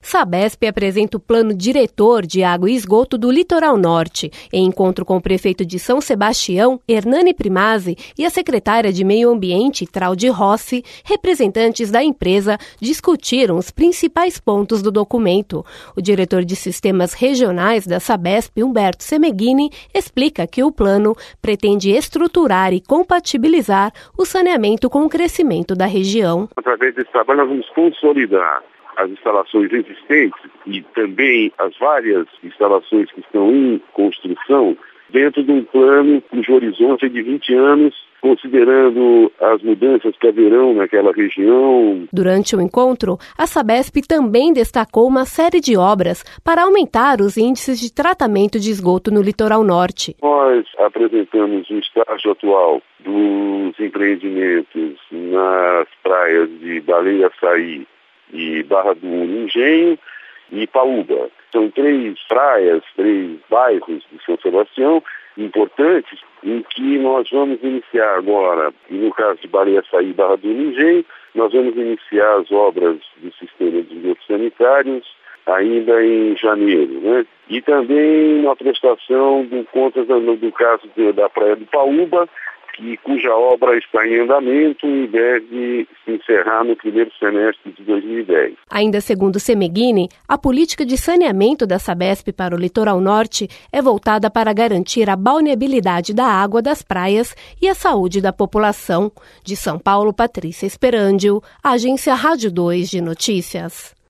Sabesp apresenta o plano diretor de água e esgoto do Litoral Norte. Em encontro com o prefeito de São Sebastião, Hernani Primazzi, e a secretária de Meio Ambiente, Traudy Rossi, representantes da empresa discutiram os principais pontos do documento. O diretor de Sistemas Regionais da Sabesp, Humberto Semeghini, explica que o plano pretende estruturar e compatibilizar o saneamento com o crescimento da região. Através desse trabalho, nós vamos consolidar as instalações existentes e também as várias instalações que estão em construção dentro de um plano cujo horizonte é de 20 anos, considerando as mudanças que haverão naquela região. Durante o encontro, a Sabesp também destacou uma série de obras para aumentar os índices de tratamento de esgoto no Litoral Norte. Nós apresentamos o estágio atual dos empreendimentos nas praias de Baleia-Açaí e Barra do Engenho e Paúba. São 3 praias, 3 bairros de São Sebastião importantes em que nós vamos iniciar agora, e no caso de Baleia-Açaí e Barra do Engenho, nós vamos iniciar as obras do sistema de esgotos sanitários ainda em janeiro, né? E também na prestação do contas do caso da Praia do Paúba, cuja obra está em andamento e deve se encerrar no primeiro semestre de 2010. Ainda segundo Semeghini, a política de saneamento da Sabesp para o Litoral Norte é voltada para garantir a balneabilidade da água das praias e a saúde da população. De São Paulo, Patrícia Esperandio, Agência Rádio 2 de Notícias.